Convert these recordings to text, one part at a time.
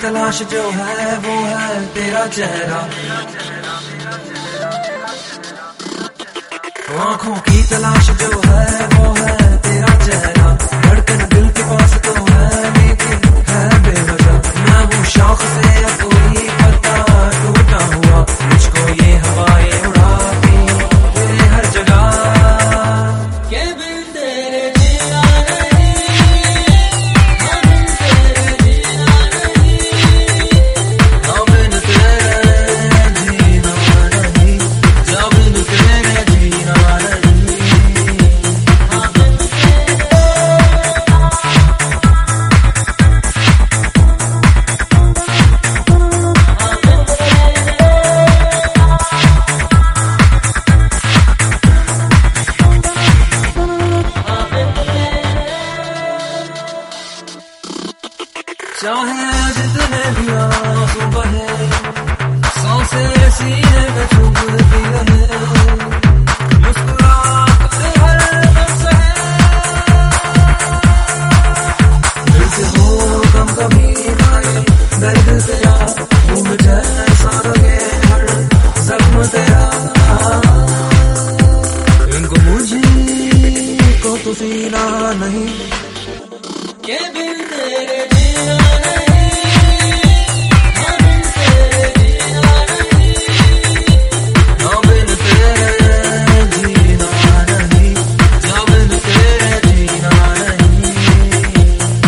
तलाश जो है वो है तेरा चेहरा, आंखों की तलाश जो है वो है तेरा चेहरा। धड़कन दिल के पास तो है लेकिन है बेवजह। मैं हूँ शौक से या कोई पता टूटा हुआ, मुझको ये हवाएं उड़ाती तेरे हर जगह। के बिन तेरे जीना नहीं, हम बिन तेरे जीना नहीं, हम बिन तेरे जीना नहीं, जब बिन तेरे जीना नहीं। चाहे जितने भी आंसू बहे, सांसें सीने में चुभती रहे, मुस्कुराकर हरदम सहे। दिल से हो गम कभी ना, दर्द तेरा भूल जैसा लगे हर जख्म तेरा। इनको मुझे को तो सीना नहीं, के बिन तेरे जीना नहीं, हम बिन तेरे जीना नहीं, हम बिन तेरे जीना नहीं, जब बिन तेरे जीना नहीं।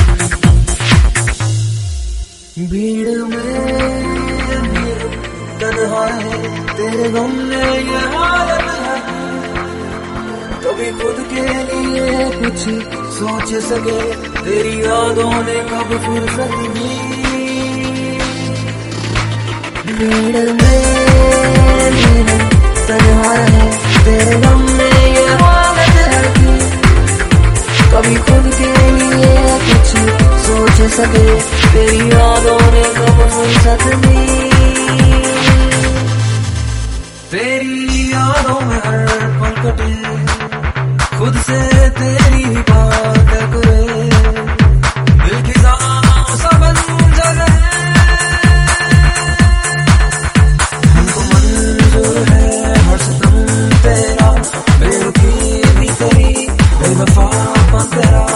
भीड़ में तन्हा है तेरे गम में ये हालत है, कभी खुद के लिए कुछ सोच सके तेरी यादों ने कब फुर्सत दी। भीड़ में तन्हा है तेरे गम में ये हालत है कि कभी खुद के लिए कुछ सोच सके तेरी यादों ने कब फुर्सत दी। तेरी यादों में हर पल कटे, खुद से तेरी बात करे, दिल की सा बंजर है। हमको मंजूर है हर सितम तेरा, बेरुखी भी तेरी बेवफा तेरा।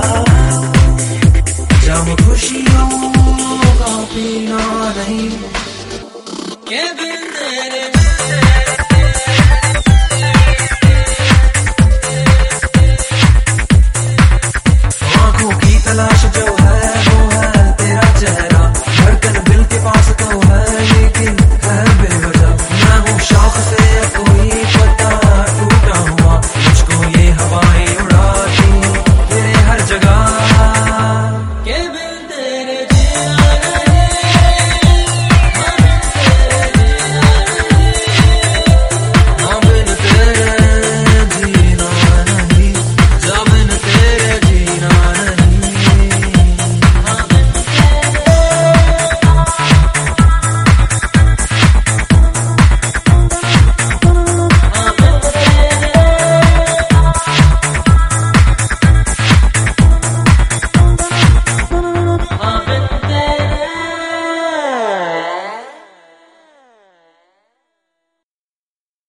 जाम खुशियों का पीना नहीं, के बिन तेरे